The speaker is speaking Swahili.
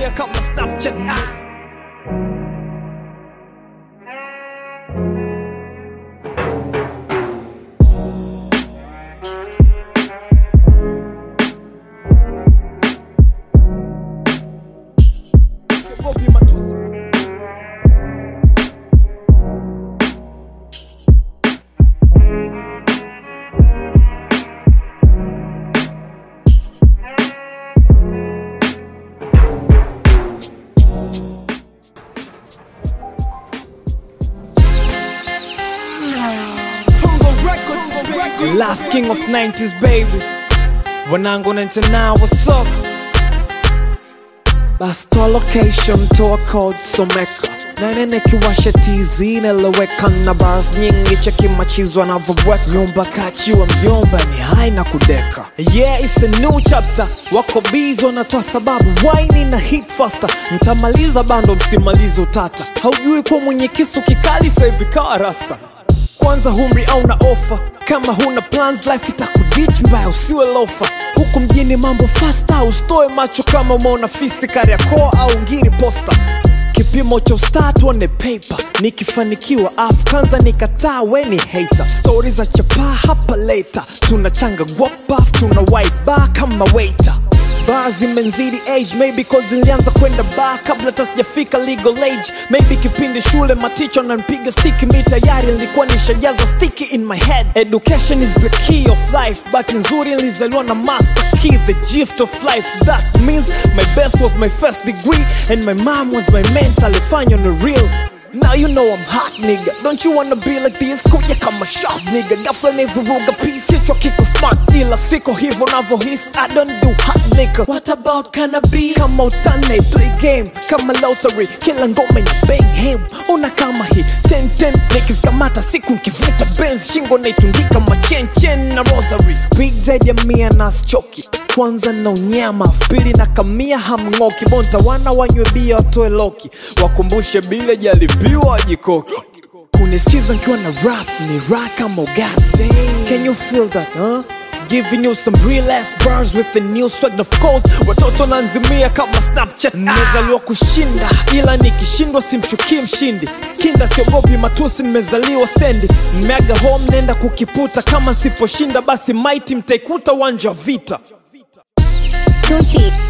nanzimia kama Snapchat. Last king of 90s baby, wanangu 99 what's up? Basta location to a code someka nene kiwasha TZ neleweka na bars nyingi cheki machizo wanavyoweka nyumba kachiwa mjomba ni haina kudeka. Yeah, it's a new chapter, wako busy wanatoa sababu wine na hit faster. Mtamaliza bando msimalizo tata, haujui kwa mwenye kisu kikali sasa hivi kawa rasta. Kwanza humri au na offer, kama huna plans life itakuditch mbaya usiwe lofa. Huku mjini mambo faster, ustoe macho kama umeona fisi Kariakoo au Ngiri posta. Kipimo cha start on the paper, nikifanikiwa afu kanza nikataa weni hater. Stories za chapa hapa later, tunachanga guap tuna white bar kama waiter. Bars zimenzidi age, maybe cause nilianza kwenda bar kabla tasijafika legal age. Maybe kipindi shule maticho na npiga sticky, mi tayari nilikuwa nishajaza sticky in my head. Education is the key of life, but nzuri nilizaliwa na master key, the gift of life. That means my birth was my first degree, and my mom was my mentor, alifanya on the real. Now you know I'm hot nigga, don't you wanna be like this? Kuja kama shots nigga, ghafla nivuruga peace, hicho kiko smart ila siko hivyo navyohisi. I don't do hot nigga, what about cannabis? Kama utane play game, kama lottery, kila ngome na bang him. Una kama hii 10-10, nikiskamata siku nkivuta Benz, shingo naitundika machen na rosary. Speak zaidi ya mia na sichoki, kwanza na unyama, pili na kamia hamngoki. Bonta wana wanywe bia watoe loki, wakumbushe bile jalibiwa jikoki. Kunisikiza nkiwa na rap ni rock kama ugasi. Can you feel that, huh? Giving you some real ass bars with the new swag. Of course, watoto nanzimia kama Snapchat. Nimezaliwa kushinda, ila nikishindwa simchukii mshindi. Kinda siogopi matusi, nimezaliwa stendi. Mega home nenda kukiputa, kama siposhinda basi mighty mtaikuta uwanja vita. Gucci.